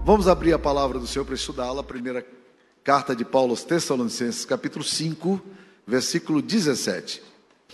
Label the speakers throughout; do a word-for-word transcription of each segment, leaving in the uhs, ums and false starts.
Speaker 1: Vamos abrir a palavra do Senhor para estudá-la, a primeira carta de Paulo aos Tessalonicenses, capítulo cinco, versículo dezessete.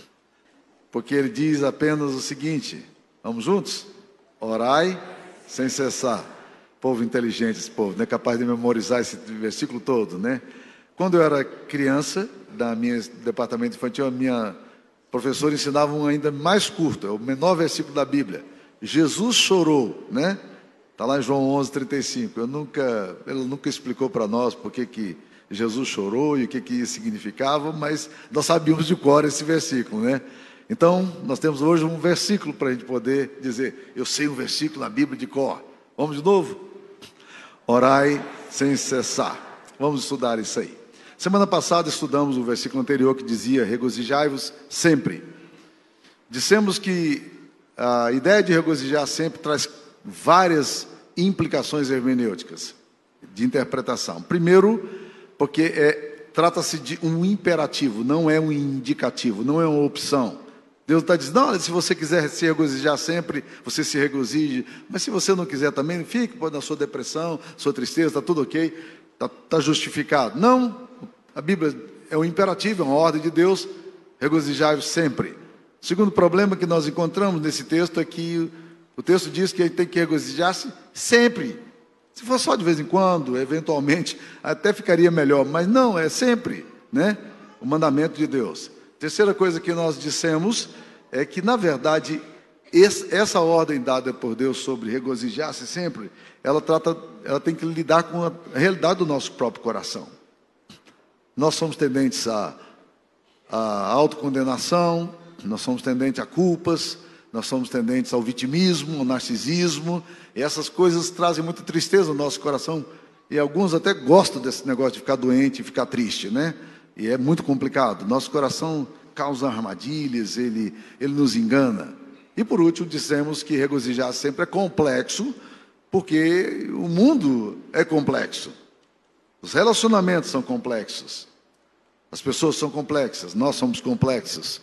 Speaker 1: Porque ele diz apenas o seguinte, vamos juntos? Orai sem cessar. Povo inteligente, esse povo, não é capaz de memorizar esse versículo todo, né? Quando eu era criança, da minha departamento infantil, a minha professora ensinava um ainda mais curto, é o menor versículo da Bíblia. Jesus chorou, né? Está lá em João onze, trinta e cinco. Eu nunca, ele nunca explicou para nós por que que Jesus chorou e o que que isso significava, mas nós sabíamos de cor esse versículo, né? Então, nós temos hoje um versículo para a gente poder dizer, eu sei um versículo na Bíblia de cor. Vamos de novo? Orai sem cessar. Vamos estudar isso aí. Semana passada estudamos o versículo anterior que dizia, regozijai-vos sempre. Dissemos que a ideia de regozijar sempre traz várias implicações hermenêuticas de interpretação. Primeiro, porque é, trata-se de um imperativo, não é um indicativo, não é uma opção. Deus está dizendo, não, se você quiser se regozijar sempre, você se regozije, mas se você não quiser também, fique pode, na sua depressão, sua tristeza, está tudo ok, está tá justificado. Não, a Bíblia é um imperativo, é uma ordem de Deus, regozijai-vos sempre. O segundo problema que nós encontramos nesse texto é que o texto diz que a gente tem que regozijar-se sempre. Se for só de vez em quando, eventualmente, até ficaria melhor. Mas não, é sempre, né? O mandamento de Deus. Terceira coisa que nós dissemos é que, na verdade, essa ordem dada por Deus sobre regozijar-se sempre, ela, trata, ela tem que lidar com a realidade do nosso próprio coração. Nós somos tendentes à, à autocondenação, nós somos tendentes a culpas, nós somos tendentes ao vitimismo, ao narcisismo, e essas coisas trazem muita tristeza no nosso coração, e alguns até gostam desse negócio de ficar doente e ficar triste, né? E é muito complicado, nosso coração causa armadilhas, ele, ele nos engana. E por último, dissemos que regozijar sempre é complexo, porque o mundo é complexo, os relacionamentos são complexos, as pessoas são complexas, nós somos complexos,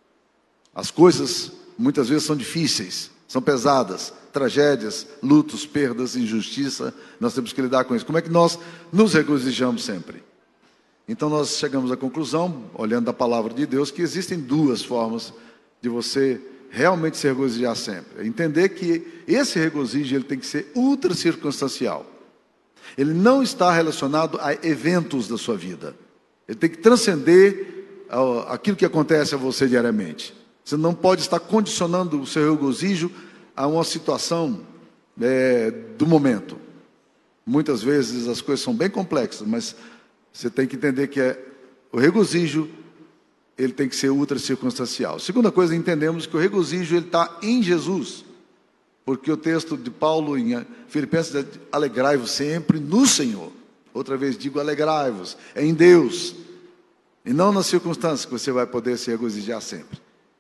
Speaker 1: as coisas muitas vezes são difíceis, são pesadas, tragédias, lutos, perdas, injustiça, nós temos que lidar com isso. Como é que nós nos regozijamos sempre? Então nós chegamos à conclusão, olhando a palavra de Deus, que existem duas formas de você realmente se regozijar sempre. Entender que esse regozijo ele tem que ser ultra circunstancial. Ele não está relacionado a eventos da sua vida. Ele tem que transcender aquilo que acontece a você diariamente. Você não pode estar condicionando o seu regozijo a uma situação é, do momento. Muitas vezes as coisas são bem complexas, mas você tem que entender que é, o regozijo ele tem que ser ultra circunstancial. Segunda coisa, entendemos que o regozijo ele está em Jesus, porque o texto de Paulo em Filipenses diz, alegrai-vos sempre no Senhor. Outra vez digo, alegrai-vos, é em Deus, e não nas circunstâncias que você vai poder se regozijar sempre.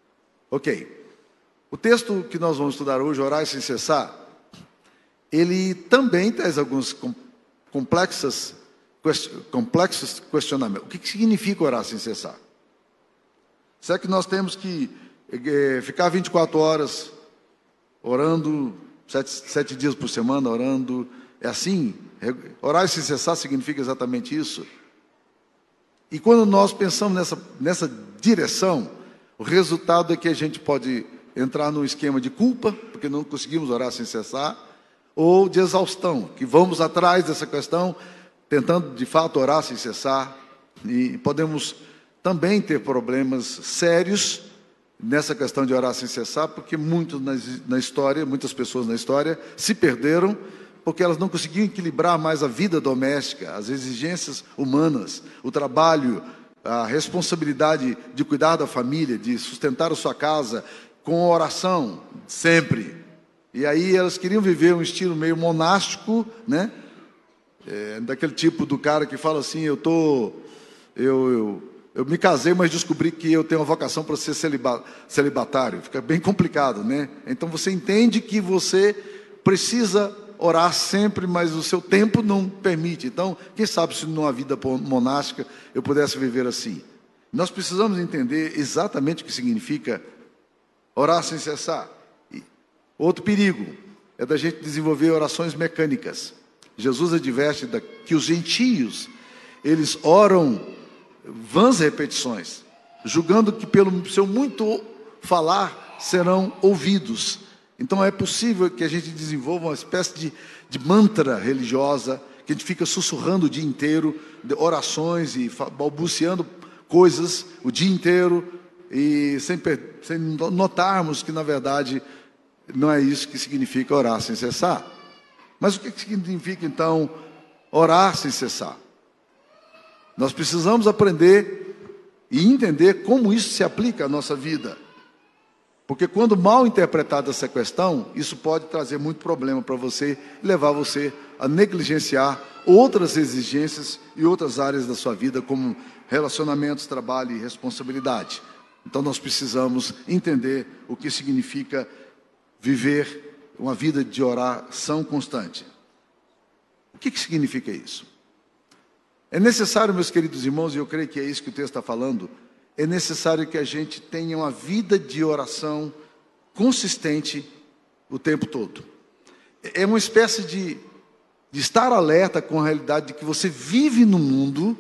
Speaker 1: Ok, o texto que nós vamos estudar hoje, orar sem cessar, ele também traz alguns complexos, complexos questionamentos. O que significa orar sem cessar? Será que nós temos que é, ficar vinte e quatro horas orando, sete, sete dias por semana orando? É assim? Orar sem cessar significa exatamente isso? E quando nós pensamos nessa, nessa direção, o resultado é que a gente pode entrar num esquema de culpa, porque não conseguimos orar sem cessar, ou de exaustão, que vamos atrás dessa questão, tentando de fato orar sem cessar, e podemos também ter problemas sérios nessa questão de orar sem cessar, porque muitos na, na história, muitas pessoas na história se perderam, porque elas não conseguiam equilibrar mais a vida doméstica, as exigências humanas, o trabalho, a responsabilidade de cuidar da família, de sustentar a sua casa, com oração, sempre. E aí elas queriam viver um estilo meio monástico, né? É, daquele tipo do cara que fala assim, eu tô, eu, eu, eu me casei, mas descobri que eu tenho uma vocação para ser celiba, celibatário. Fica bem complicado, né? Então você entende que você precisa orar sempre, mas o seu tempo não permite. Então, quem sabe se numa vida monástica eu pudesse viver assim. Nós precisamos entender exatamente o que significa orar sem cessar. E outro perigo é da gente desenvolver orações mecânicas. Jesus adverte da, que os gentios, eles oram vãs repetições, julgando que pelo seu muito falar serão ouvidos. Então é possível que a gente desenvolva uma espécie de, de mantra religiosa, que a gente fica sussurrando o dia inteiro, orações e balbuciando coisas o dia inteiro, e sem, sem notarmos que, na verdade, não é isso que significa orar sem cessar. Mas o que significa, então, orar sem cessar? Nós precisamos aprender e entender como isso se aplica à nossa vida. Porque quando mal interpretada essa questão, isso pode trazer muito problema para você e levar você a negligenciar outras exigências e outras áreas da sua vida, como relacionamentos, trabalho e responsabilidade. Então nós precisamos entender o que significa viver uma vida de oração constante. O que, que significa isso? É necessário, meus queridos irmãos, e eu creio que é isso que o texto está falando, é necessário que a gente tenha uma vida de oração consistente o tempo todo. É uma espécie de, de estar alerta com a realidade de que você vive no mundo,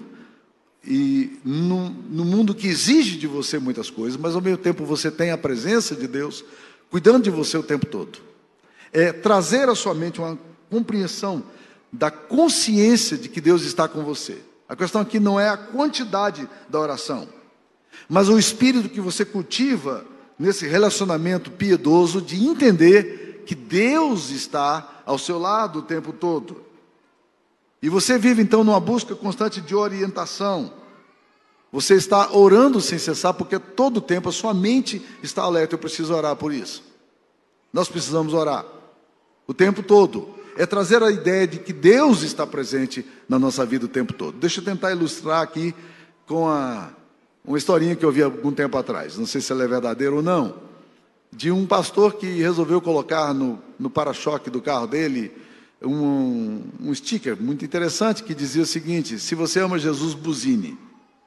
Speaker 1: e no, no mundo que exige de você muitas coisas, mas ao mesmo tempo você tem a presença de Deus cuidando de você o tempo todo. É trazer à sua mente uma compreensão da consciência de que Deus está com você. A questão aqui não é a quantidade da oração, mas o espírito que você cultiva nesse relacionamento piedoso de entender que Deus está ao seu lado o tempo todo. E você vive então numa busca constante de orientação. Você está orando sem cessar, porque todo o tempo a sua mente está alerta. Eu preciso orar por isso. Nós precisamos orar o tempo todo. É trazer a ideia de que Deus está presente na nossa vida o tempo todo. Deixa eu tentar ilustrar aqui com a uma historinha que eu vi há algum tempo atrás, não sei se ela é verdadeira ou não, de um pastor que resolveu colocar no, no para-choque do carro dele um, um sticker muito interessante que dizia o seguinte: se você ama Jesus, buzine.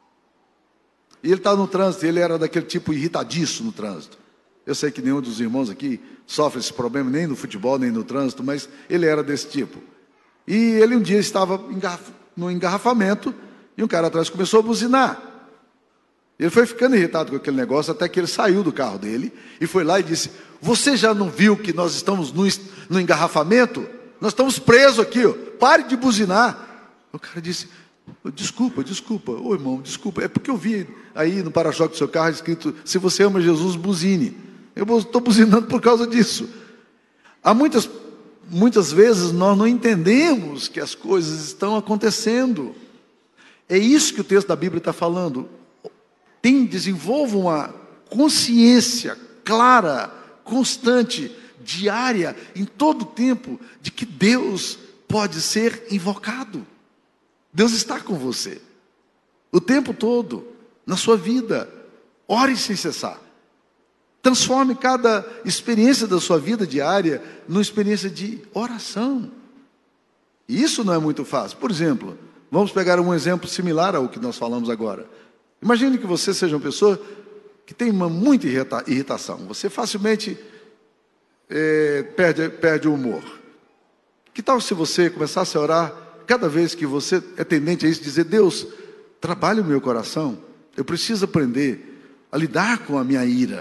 Speaker 1: E ele está no trânsito, ele era daquele tipo irritadiço no trânsito. Eu sei que nenhum dos irmãos aqui sofre esse problema, nem no futebol, nem no trânsito, mas ele era desse tipo. E ele um dia estava no engarrafamento e um cara atrás começou a buzinar. Ele foi ficando irritado com aquele negócio, até que ele saiu do carro dele e foi lá e disse: você já não viu que nós estamos no, no engarrafamento? Nós estamos presos aqui, ó. Pare de buzinar. O cara disse: desculpa, desculpa, ô irmão, desculpa, é porque eu vi aí no para-choque do seu carro escrito: se você ama Jesus, buzine. Eu estou buzinando por causa disso. Há muitas, muitas vezes nós não entendemos que as coisas estão acontecendo. É isso que o texto da Bíblia está falando. Tem, desenvolva uma consciência clara, constante, diária, em todo o tempo, de que Deus pode ser invocado. Deus está com você o tempo todo, na sua vida. Ore sem cessar. Transforme cada experiência da sua vida diária numa experiência de oração. E isso não é muito fácil. Por exemplo, vamos pegar um exemplo similar ao que nós falamos agora. Imagine que você seja uma pessoa que tem uma muita irrita- irritação. Você facilmente é, perde, perde o humor. Que tal se você começasse a orar cada vez que você é tendente a isso, dizer: Deus, trabalhe o meu coração. Eu preciso aprender a lidar com a minha ira.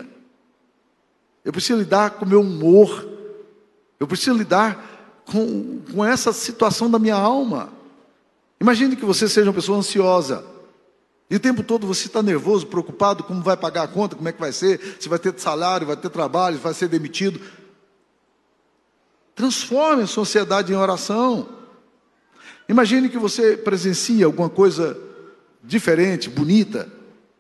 Speaker 1: Eu preciso lidar com o meu humor. Eu preciso lidar com, com essa situação da minha alma. Imagine que você seja uma pessoa ansiosa. E o tempo todo você está nervoso, preocupado, como vai pagar a conta, como é que vai ser, se vai ter salário, vai ter trabalho, vai ser demitido. Transforme a sociedade em oração. Imagine que você presencia alguma coisa diferente, bonita.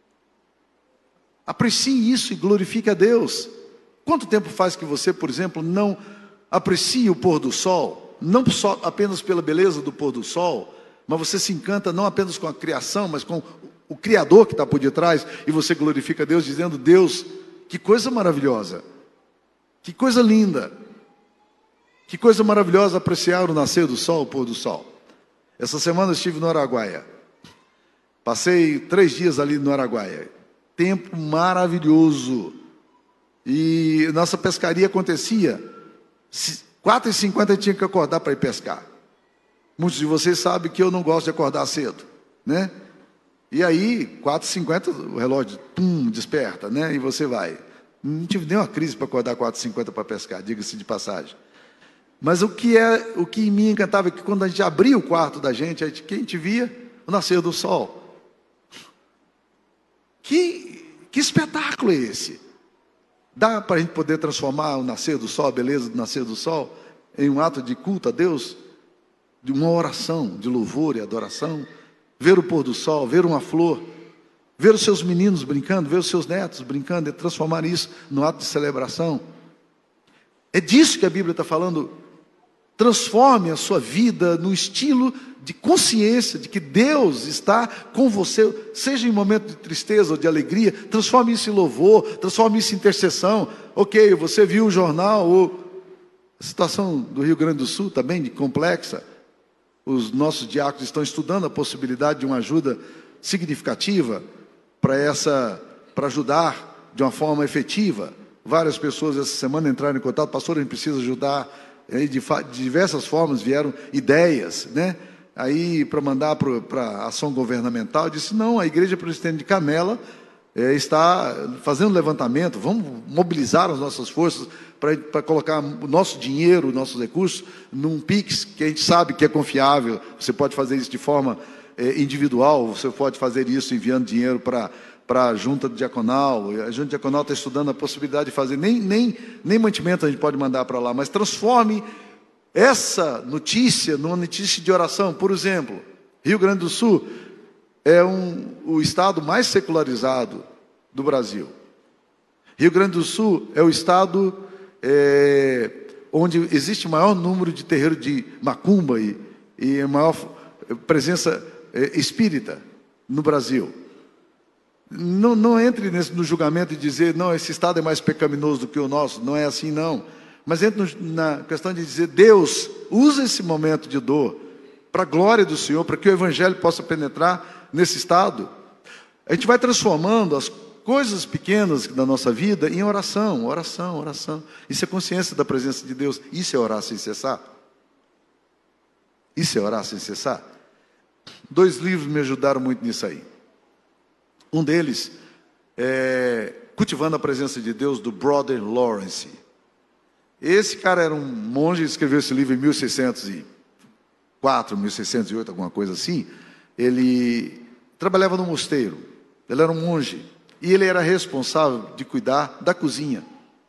Speaker 1: Aprecie isso e glorifique a Deus. Quanto tempo faz que você, por exemplo, não aprecia o pôr do sol? Não só apenas pela beleza do pôr do sol, mas você se encanta não apenas com a criação, mas com o Criador que está por detrás, e você glorifica a Deus dizendo: Deus, que coisa maravilhosa, que coisa linda, que coisa maravilhosa apreciar o nascer do sol, o pôr do sol. Essa semana eu estive no Araguaia, passei três dias ali no Araguaia, tempo maravilhoso, e nossa pescaria acontecia, quatro e cinquenta tinha que acordar para ir pescar. Muitos de vocês sabem que eu não gosto de acordar cedo, né? E aí, quatro e cinquenta, o relógio, pum, desperta, né? E você vai. Não tive nenhuma crise para acordar quatro e cinquenta para pescar, diga-se de passagem. Mas o que, é, o que me encantava é que quando a gente abria o quarto da gente, a gente, quem a gente via? O nascer do sol. Que, que espetáculo é esse? Dá para a gente poder transformar o nascer do sol, a beleza do nascer do sol, em um ato de culto a Deus? De uma oração, de louvor e adoração? Ver o pôr do sol, ver uma flor, ver os seus meninos brincando, ver os seus netos brincando, e transformar isso no ato de celebração. É disso que a Bíblia está falando. Transforme a sua vida no estilo de consciência de que Deus está com você, seja em momento de tristeza ou de alegria. Transforme isso em louvor, transforme isso em intercessão. Ok, você viu o jornal, ou a situação do Rio Grande do Sul também de complexa. Os nossos diáconos estão estudando a possibilidade de uma ajuda significativa para essa, para ajudar de uma forma efetiva. Várias pessoas essa semana entraram em contato, pastor, a gente precisa ajudar. De, de diversas formas vieram ideias, né? Aí para mandar para a ação governamental, eu disse, não, a Igreja Presbiteriana de Canela é, está fazendo levantamento, vamos mobilizar as nossas forças para colocar o nosso dinheiro, nossos recursos, num Pix, que a gente sabe que é confiável. Você pode fazer isso de forma é, individual, você pode fazer isso enviando dinheiro para para a junta diaconal. A junta diaconal está estudando a possibilidade de fazer, nem, nem, nem mantimento a gente pode mandar para lá, mas transforme essa notícia numa notícia de oração. Por exemplo, Rio Grande do Sul é um, o estado mais secularizado do Brasil. Rio Grande do Sul é o estado é, onde existe o maior número de terreiro de macumba e, e a maior presença é, espírita no Brasil. Não, não entre nesse, no julgamento e dizer, não, esse estado é mais pecaminoso do que o nosso. Não é assim, não. Mas entre no, na questão de dizer, Deus, usa esse momento de dor para a glória do Senhor, para que o Evangelho possa penetrar nesse estado. A gente vai transformando as coisas pequenas da nossa vida em oração, oração, oração. Isso é consciência da presença de Deus. Isso é orar sem cessar. Isso é orar sem cessar. Dois livros me ajudaram muito nisso aí. Um deles é Cultivando a Presença de Deus, do Brother Lawrence. Esse cara era um monge, escreveu esse livro em mil seiscentos e quatro, mil seiscentos e oito, alguma coisa assim. Ele trabalhava no mosteiro, ele era um monge, e ele era responsável de cuidar da cozinha.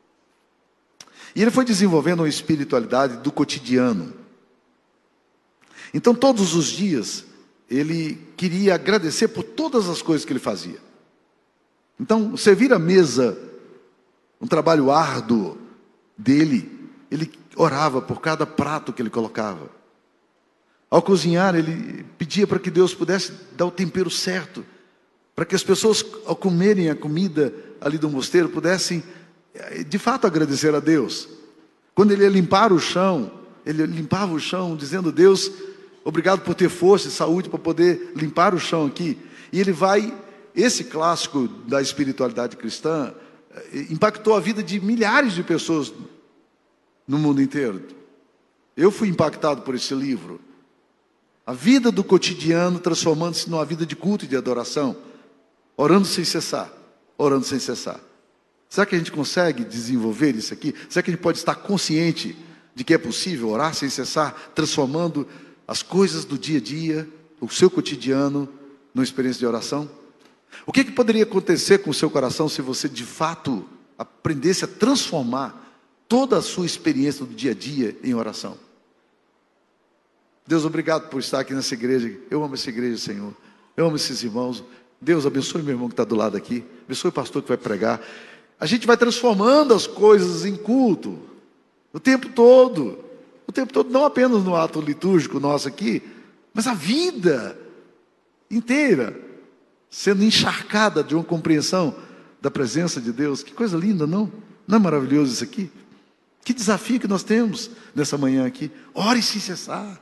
Speaker 1: E ele foi desenvolvendo uma espiritualidade do cotidiano. Então, todos os dias, ele queria agradecer por todas as coisas que ele fazia. Então, servir a mesa, um trabalho árduo dele, ele orava por cada prato que ele colocava. Ao cozinhar, ele pedia para que Deus pudesse dar o tempero certo, para que as pessoas, ao comerem a comida ali do mosteiro, pudessem, de fato, agradecer a Deus. Quando ele ia limpar o chão, ele limpava o chão, dizendo, Deus, obrigado por ter força e saúde para poder limpar o chão aqui. E ele vai, esse clássico da espiritualidade cristã, impactou a vida de milhares de pessoas no mundo inteiro. Eu fui impactado por esse livro. A vida do cotidiano transformando-se numa vida de culto e de adoração. Orando sem cessar. Orando sem cessar. Será que a gente consegue desenvolver isso aqui? Será que a gente pode estar consciente de que é possível orar sem cessar, transformando as coisas do dia a dia, o seu cotidiano, numa experiência de oração? O que, que poderia acontecer com o seu coração se você de fato aprendesse a transformar toda a sua experiência do dia a dia em oração? Deus, obrigado por estar aqui nessa igreja. Eu amo essa igreja, Senhor. Eu amo esses irmãos. Deus, abençoe meu irmão que está do lado aqui. Abençoe o pastor que vai pregar. A gente vai transformando as coisas em culto o tempo todo. O tempo todo, não apenas no ato litúrgico nosso aqui, mas a vida inteira sendo encharcada de uma compreensão da presença de Deus. Que coisa linda, não? Não é maravilhoso isso aqui? Que desafio que nós temos nessa manhã aqui. Ore sem cessar.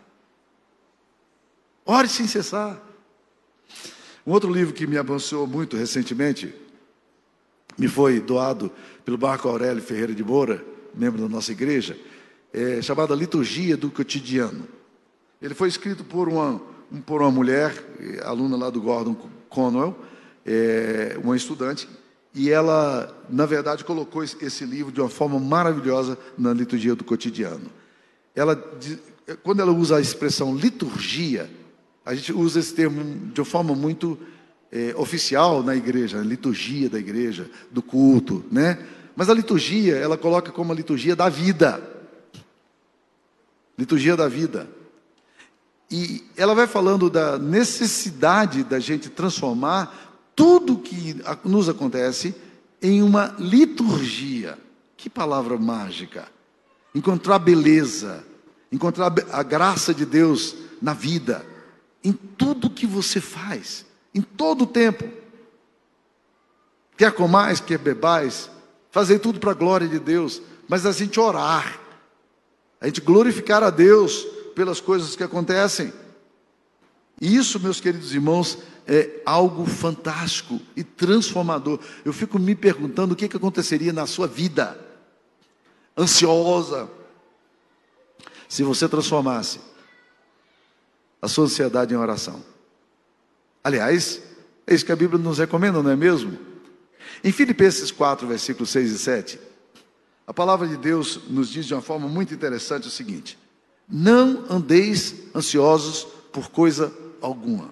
Speaker 1: Ore sem cessar. Um outro livro que me abençoou muito recentemente, me foi doado pelo Marco Aurélio Ferreira de Moura, membro da nossa igreja, é chamado A Liturgia do Cotidiano. Ele foi escrito por uma, por uma mulher, aluna lá do Gordon Conwell, é, uma estudante, e ela, na verdade, colocou esse livro de uma forma maravilhosa na liturgia do cotidiano. Ela, quando ela usa a expressão liturgia, a gente usa esse termo de uma forma muito é, oficial na igreja, a liturgia da igreja, do culto, né? Mas a liturgia, ela coloca como a liturgia da vida. Liturgia da vida. E ela vai falando da necessidade da gente transformar tudo que nos acontece em uma liturgia. Que palavra mágica! Encontrar beleza, encontrar a graça de Deus na vida, em tudo que você faz, em todo o tempo. Quer comais, quer bebais, fazer tudo para a glória de Deus, mas a gente orar, a gente glorificar a Deus pelas coisas que acontecem. E isso, meus queridos irmãos, é algo fantástico e transformador. Eu fico me perguntando o que, que aconteceria na sua vida, ansiosa, se você transformasse a sua ansiedade em oração. Aliás, é isso que a Bíblia nos recomenda, não é mesmo? Em Filipenses quatro, versículos seis e sete, a palavra de Deus nos diz de uma forma muito interessante o seguinte: não andeis ansiosos por coisa alguma.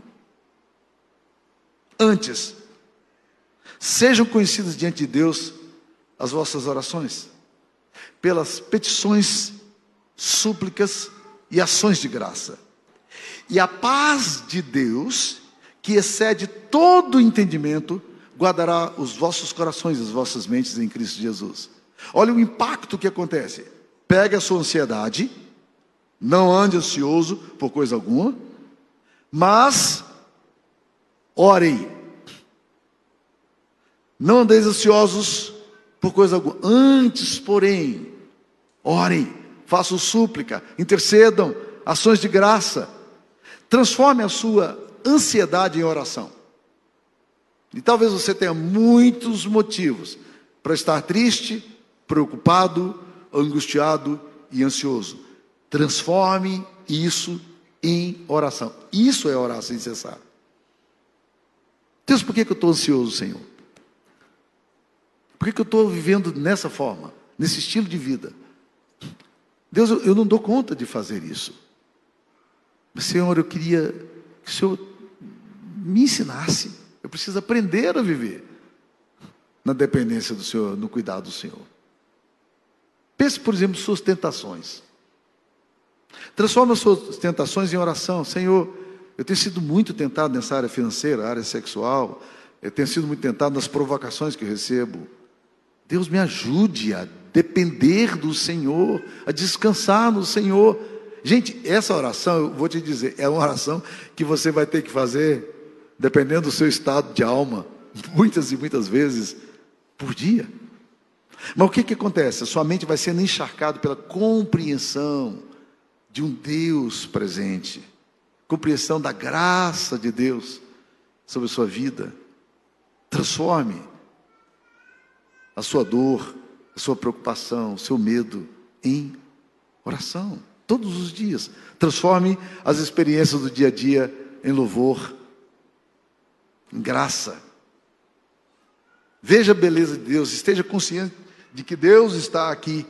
Speaker 1: Antes, sejam conhecidas diante de Deus as vossas orações, pelas petições, súplicas e ações de graça. E a paz de Deus, que excede todo o entendimento, guardará os vossos corações e as vossas mentes em Cristo Jesus. Olha o impacto que acontece. Pega a sua ansiedade, não ande ansioso por coisa alguma, mas orem. Não andeis ansiosos por coisa alguma. Antes, porém, orem, façam súplica, intercedam, ações de graça. Transforme a sua ansiedade em oração. E talvez você tenha muitos motivos para estar triste, preocupado, angustiado e ansioso. Transforme isso em oração. Isso é orar sem cessar. Deus, por que que eu estou ansioso, Senhor? Por que que eu estou vivendo nessa forma, nesse estilo de vida? Deus, eu, eu não dou conta de fazer isso. Mas, Senhor, eu queria que o Senhor me ensinasse. Eu preciso aprender a viver na dependência do Senhor, no cuidado do Senhor. Pense, por exemplo, suas tentações. Transforme as suas tentações em oração. Senhor, eu tenho sido muito tentado nessa área financeira, área sexual. Eu tenho sido muito tentado nas provocações que eu recebo. Deus, me ajude a depender do Senhor, a descansar no Senhor. Gente, essa oração, eu vou te dizer, é uma oração que você vai ter que fazer, dependendo do seu estado de alma, muitas e muitas vezes por dia. Mas o que que acontece? A sua mente vai sendo encharcada pela compreensão de um Deus presente, compreensão da graça de Deus sobre a sua vida. Transforme a sua dor, a sua preocupação, o seu medo em oração, todos os dias. Transforme as experiências do dia a dia em louvor, em graça. Veja a beleza de Deus, esteja consciente de que Deus está aqui.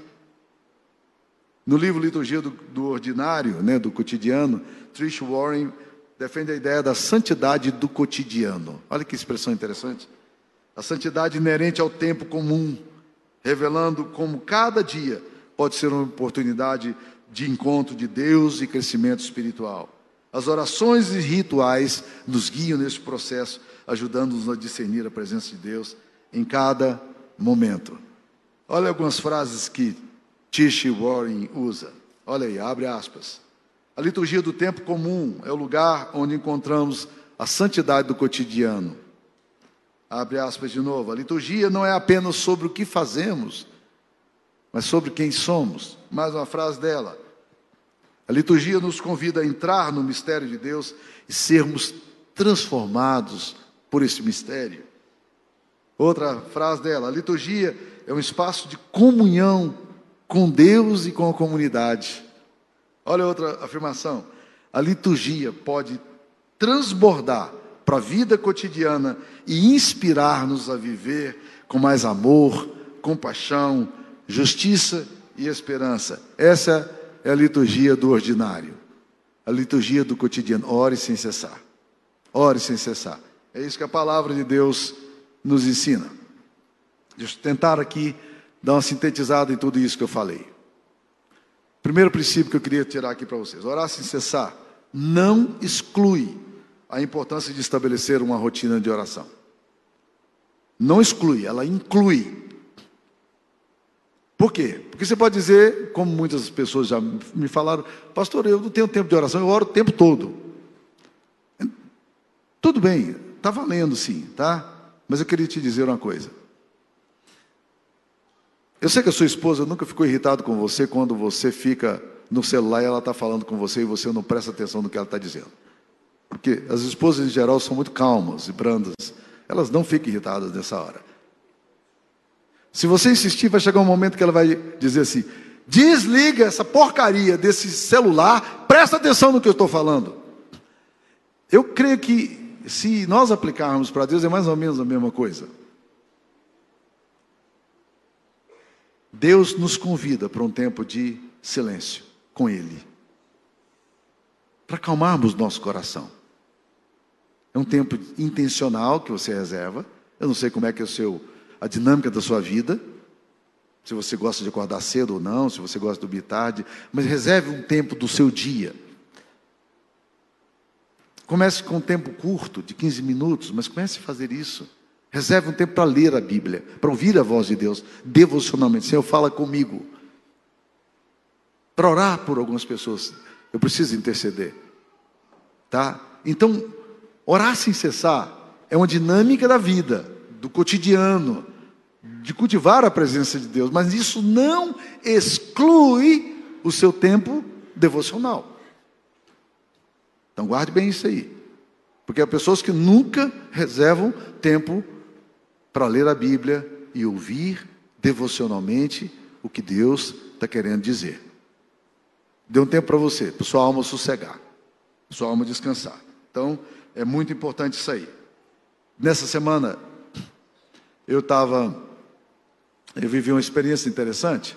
Speaker 1: No livro Liturgia do, do Ordinário, né, do Cotidiano, Trish Warren defende a ideia da santidade do cotidiano. Olha que expressão interessante. A santidade inerente ao tempo comum, revelando como cada dia pode ser uma oportunidade de encontro de Deus e crescimento espiritual. As orações e rituais nos guiam nesse processo, ajudando-nos a discernir a presença de Deus em cada momento. Olha algumas frases que Trish Warren usa. Olha aí, abre aspas. A liturgia do tempo comum é o lugar onde encontramos a santidade do cotidiano. Abre aspas de novo. A liturgia não é apenas sobre o que fazemos, mas sobre quem somos. Mais uma frase dela. A liturgia nos convida a entrar no mistério de Deus e sermos transformados por esse mistério. Outra frase dela. A liturgia é um espaço de comunhão com Deus e com a comunidade. Olha outra afirmação. a liturgia pode transbordar para a vida cotidiana e inspirar-nos a viver com mais amor, compaixão, justiça e esperança. Essa é a liturgia do ordinário, a liturgia do cotidiano. Ore sem cessar. Ore sem cessar. É isso que a palavra de Deus nos ensina. Deixa eu tentar aqui dar uma sintetizada em tudo isso que eu falei. Primeiro princípio que eu queria tirar aqui para vocês: orar sem cessar não exclui a importância de estabelecer uma rotina de oração. Não exclui, ela inclui. Por quê? Porque você pode dizer, como muitas pessoas já me falaram: pastor, eu não tenho tempo de oração, eu oro o tempo todo. Tudo bem, está valendo sim, tá? Mas eu queria te dizer uma coisa. Eu sei que a sua esposa nunca ficou irritada com você quando você fica no celular e ela está falando com você e você não presta atenção no que ela está dizendo. Porque as esposas em geral são muito calmas e brandas. Elas não ficam irritadas nessa hora. Se você insistir, vai chegar um momento que ela vai dizer assim: desliga essa porcaria desse celular, presta atenção no que eu estou falando. Eu creio que se nós aplicarmos para Deus é mais ou menos a mesma coisa. Deus nos convida para um tempo de silêncio com Ele, para acalmarmos nosso coração. É um tempo intencional que você reserva. Eu não sei como é que é o seu, a dinâmica da sua vida, se você gosta de acordar cedo ou não, se você gosta de dormir tarde, mas reserve um tempo do seu dia. Comece com um tempo curto, de quinze minutos, mas comece a fazer isso. Reserve um tempo para ler a Bíblia, para ouvir a voz de Deus, devocionalmente. Senhor, fala comigo. Para orar por algumas pessoas, eu preciso interceder. Tá? Então, orar sem cessar é uma dinâmica da vida, do cotidiano, de cultivar a presença de Deus, mas isso não exclui o seu tempo devocional. Então guarde bem isso aí, porque há pessoas que nunca reservam tempo para ler a Bíblia e ouvir devocionalmente o que Deus está querendo dizer. Dê um tempo para você, para sua alma sossegar, para sua alma descansar. Então é muito importante isso aí. Nessa semana eu estava, eu vivi uma experiência interessante.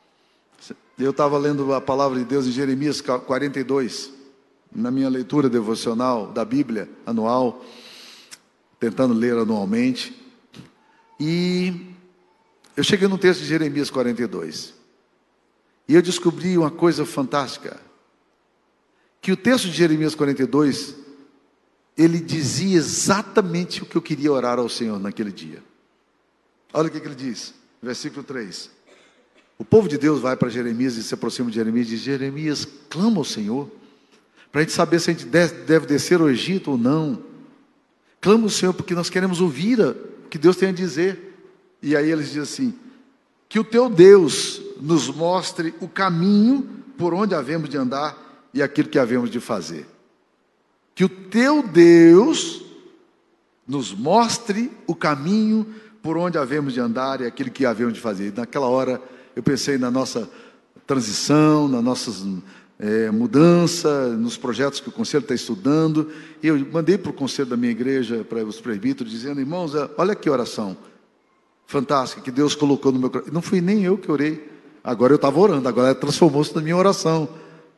Speaker 1: Eu estava lendo a palavra de Deus em Jeremias quarenta e dois, na minha leitura devocional da Bíblia anual, tentando ler anualmente, e eu cheguei no texto de Jeremias quarenta e dois, e eu descobri uma coisa fantástica, que o texto de Jeremias quarenta e dois, ele dizia exatamente o que eu queria orar ao Senhor naquele dia. Olha o que ele diz, versículo três. O povo de Deus vai para Jeremias e se aproxima de Jeremias e diz: Jeremias, clama ao Senhor, para a gente saber se a gente deve descer ao Egito ou não. Clama ao Senhor, porque nós queremos ouvir o que Deus tem a dizer. E aí eles dizem assim: que o teu Deus nos mostre o caminho por onde havemos de andar e aquilo que havemos de fazer. Que o teu Deus nos mostre o caminho por onde havemos de andar e aquilo que havemos de fazer. E naquela hora eu pensei na nossa transição, na nossa é, mudança, nos projetos que o conselho está estudando. E eu mandei para o conselho da minha igreja, para os presbíteros, dizendo: irmãos, olha que oração fantástica que Deus colocou no meu coração. Não fui nem eu que orei, agora eu estava orando, agora transformou-se na minha oração.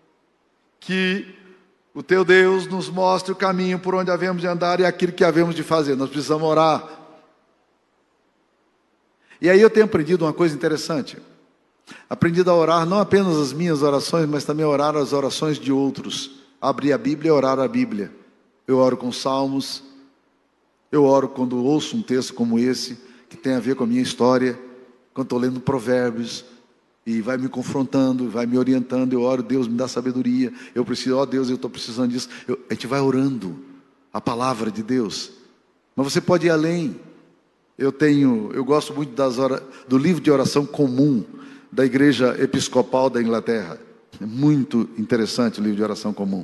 Speaker 1: Que o teu Deus nos mostre o caminho por onde havemos de andar e aquilo que havemos de fazer. Nós precisamos orar. E aí eu tenho aprendido uma coisa interessante. Aprendido a orar não apenas as minhas orações, mas também a orar as orações de outros. Abrir a Bíblia e orar a Bíblia. Eu oro com salmos. Eu oro quando ouço um texto como esse, que tem a ver com a minha história. Quando estou lendo Provérbios e vai me confrontando, vai me orientando, eu oro: Deus, me dá sabedoria. Eu preciso, ó Deus, eu estou precisando disso. Eu, a gente vai orando a palavra de Deus. Mas você pode ir além. Eu tenho, eu gosto muito das ora, do livro de oração comum da Igreja Episcopal da Inglaterra. É muito interessante o livro de oração comum.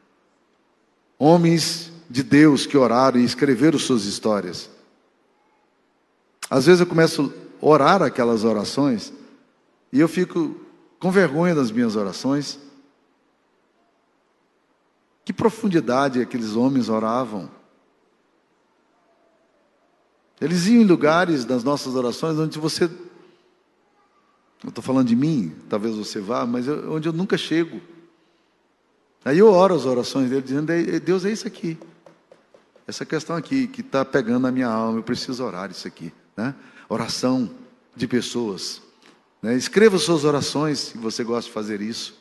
Speaker 1: Homens de Deus que oraram e escreveram suas histórias. Às vezes eu começo a orar aquelas orações e eu fico com vergonha das minhas orações. Que profundidade aqueles homens oravam. Eles iam em lugares das nossas orações onde você, eu estou falando de mim, talvez você vá, mas eu, onde eu nunca chego. Aí eu oro as orações dele, dizendo: Deus, é isso aqui, essa questão aqui, que está pegando na minha alma, eu preciso orar isso aqui, né? Oração de pessoas, né? Escreva suas orações, se você gosta de fazer isso.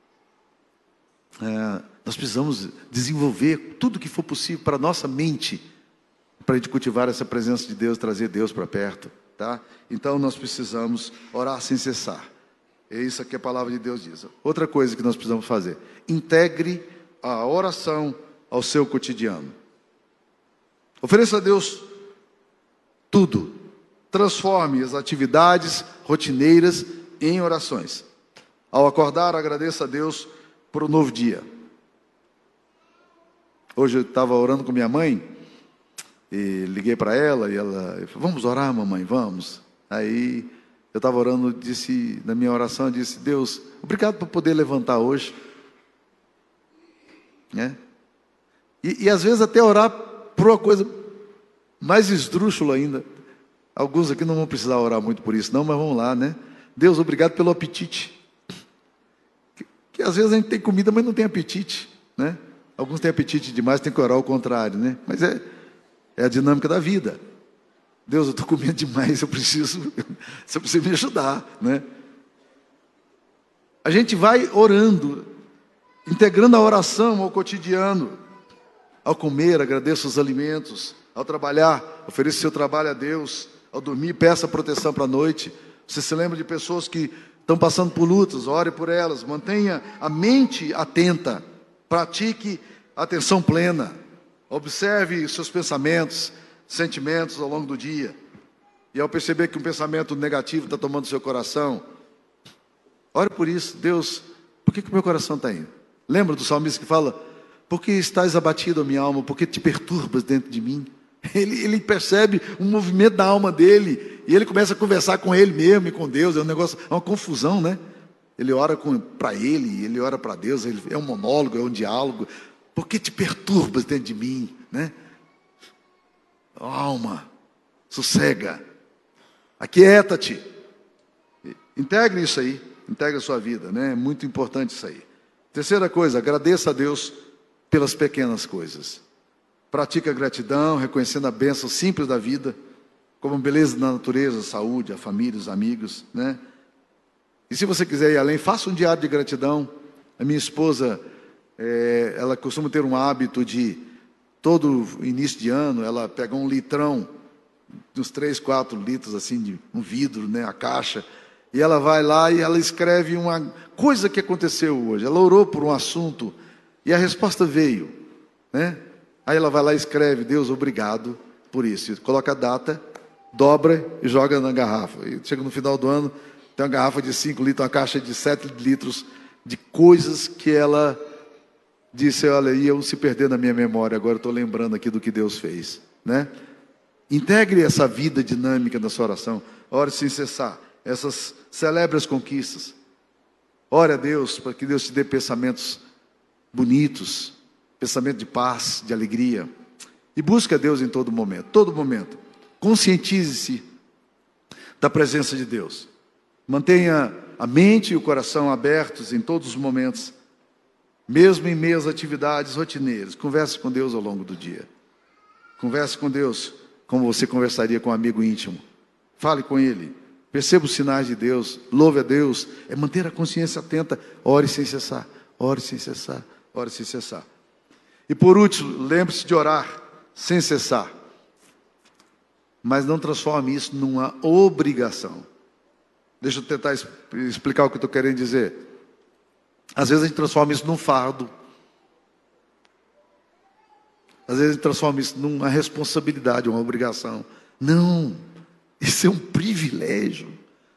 Speaker 1: É, nós precisamos desenvolver tudo que for possível para a nossa mente, para a gente cultivar essa presença de Deus, trazer Deus para perto, tá? Então nós precisamos orar sem cessar. É isso que a palavra de Deus diz. Outra coisa que nós precisamos fazer: integre a oração ao seu cotidiano. Ofereça a Deus tudo. Transforme as atividades rotineiras em orações. Ao acordar, agradeça a Deus por um novo dia. Hoje eu estava orando com minha mãe e liguei para ela e ela falou: vamos orar, mamãe, vamos. Aí eu estava orando, disse, na minha oração, eu disse: Deus, obrigado por poder levantar hoje, né? E, e às vezes até orar por uma coisa mais esdrúxula ainda. Alguns aqui não vão precisar orar muito por isso não, mas vamos lá, né? Deus, obrigado pelo apetite. Que, que às vezes a gente tem comida, mas não tem apetite, né? Alguns têm apetite demais, tem que orar ao contrário, né? Mas é, é a dinâmica da vida. Deus, eu estou comendo demais, eu preciso, você precisa me ajudar, né? A gente vai orando, integrando a oração ao cotidiano. Ao comer, agradeça os alimentos. Ao trabalhar, ofereça seu trabalho a Deus. Ao dormir, peça proteção para a noite. Você se lembra de pessoas que estão passando por lutas, ore por elas. Mantenha a mente atenta. Pratique a atenção plena. Observe seus pensamentos, sentimentos ao longo do dia. E ao perceber que um pensamento negativo está tomando seu coração, ore por isso. Deus, por que que o meu coração está indo? Lembra do salmista que fala: por que estás abatido, a minha alma? Por que te perturbas dentro de mim? Ele, ele percebe um movimento da alma dele, e ele começa a conversar com ele mesmo e com Deus. É um negócio, é uma confusão, né? Ele ora para ele, ele ora para Deus. Ele, é um monólogo, é um diálogo. Por que te perturbas dentro de mim, né? Alma, sossega, aquieta-te. Integre isso aí, integre a sua vida, né? É muito importante isso aí. Terceira coisa, agradeça a Deus pelas pequenas coisas. Pratique a gratidão, reconhecendo a bênção simples da vida, como a beleza da natureza, a saúde, a família, os amigos, né? E se você quiser ir além, faça um diário de gratidão. A minha esposa, é, ela costuma ter um hábito de, todo início de ano, ela pega um litrão, uns três, quatro litros, assim, de um vidro, né, a caixa, e ela vai lá e ela escreve uma coisa que aconteceu hoje. Ela orou por um assunto e a resposta veio, né? Aí ela vai lá e escreve: Deus, obrigado por isso. E coloca a data, dobra e joga na garrafa. E chega no final do ano, tem uma garrafa de cinco litros, uma caixa de sete litros de coisas que ela disse: olha, iam se perder na minha memória, agora eu estou lembrando aqui do que Deus fez, né? Integre essa vida dinâmica da sua oração. Ore sem cessar. Essas, celebre as conquistas. Ore a Deus para que Deus te dê pensamentos bonitos, pensamento de paz, de alegria. E busque a Deus em todo momento, todo momento. Conscientize-se da presença de Deus. Mantenha a mente e o coração abertos em todos os momentos, mesmo em meio às atividades rotineiras. Converse com Deus ao longo do dia. Converse com Deus como você conversaria com um amigo íntimo. Fale com Ele. Perceba os sinais de Deus. Louve a Deus. É manter a consciência atenta. Ore sem cessar. Ore sem cessar. Ore sem cessar. E por último, lembre-se de orar sem cessar. Mas não transforme isso numa obrigação. Deixa eu tentar explicar o que eu estou querendo dizer. Às vezes a gente transforma isso num fardo. Às vezes a gente transforma isso numa responsabilidade, uma obrigação. Não, isso é um privilégio.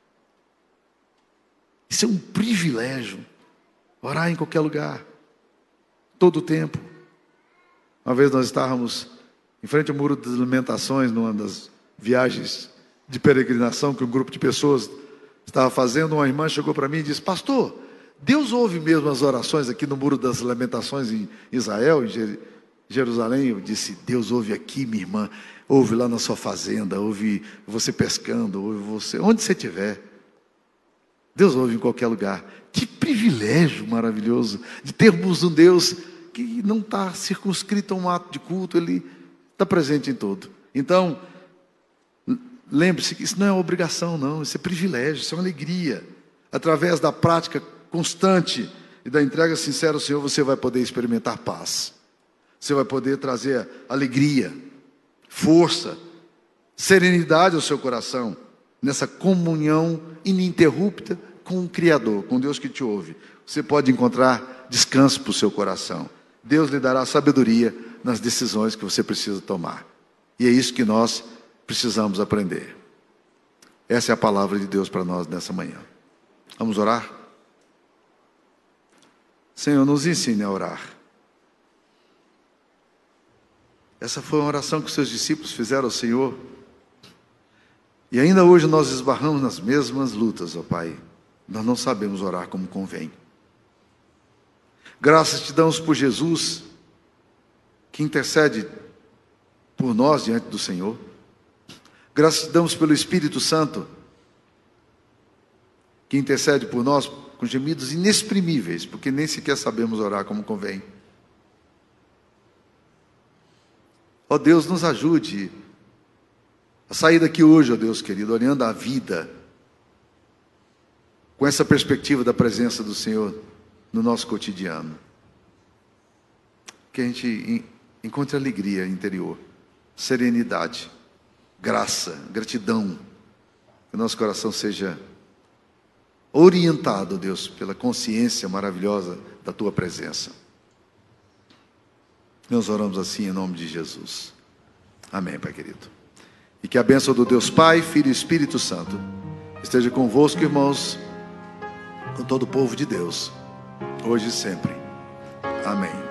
Speaker 1: Isso é um privilégio. Orar em qualquer lugar, todo o tempo. Uma vez nós estávamos em frente ao Muro das Lamentações, numa das viagens de peregrinação que um grupo de pessoas estava fazendo. Uma irmã chegou para mim e disse: pastor, Deus ouve mesmo as orações aqui no Muro das Lamentações em Israel, em Jerusalém. Eu disse, Deus ouve aqui, minha irmã, ouve lá na sua fazenda, ouve você pescando, ouve você, onde você estiver. Deus ouve em qualquer lugar. Que privilégio maravilhoso de termos um Deus que não está circunscrito a um ato de culto, Ele está presente em tudo. Então, lembre-se que isso não é obrigação, não, isso é privilégio, isso é uma alegria. Através da prática constante e da entrega sincera ao Senhor, você vai poder experimentar paz. Você vai poder trazer alegria, força, serenidade ao seu coração, nessa comunhão ininterrupta com o Criador, com Deus que te ouve. Você pode encontrar descanso para o seu coração. Deus lhe dará sabedoria nas decisões que você precisa tomar. E é isso que nós precisamos aprender. Essa é a palavra de Deus para nós nessa manhã. Vamos orar? Senhor, nos ensine a orar. Essa foi uma oração que os seus discípulos fizeram ao Senhor. E ainda hoje nós esbarramos nas mesmas lutas, ó Pai. Nós não sabemos orar como convém. Graças te damos por Jesus, que intercede por nós diante do Senhor. Graças te damos pelo Espírito Santo, que intercede por nós com gemidos inexprimíveis, porque nem sequer sabemos orar como convém. Ó Deus, nos ajude a sair daqui hoje, ó Deus querido, olhando a vida com essa perspectiva da presença do Senhor no nosso cotidiano. Que a gente encontre alegria interior, serenidade, graça, gratidão. Que o nosso coração seja orientado, Deus, pela consciência maravilhosa da Tua presença. Nós oramos assim em nome de Jesus. Amém, Pai querido. E que a bênção do Deus Pai, Filho e Espírito Santo esteja convosco, irmãos, com todo o povo de Deus, hoje e sempre. Amém.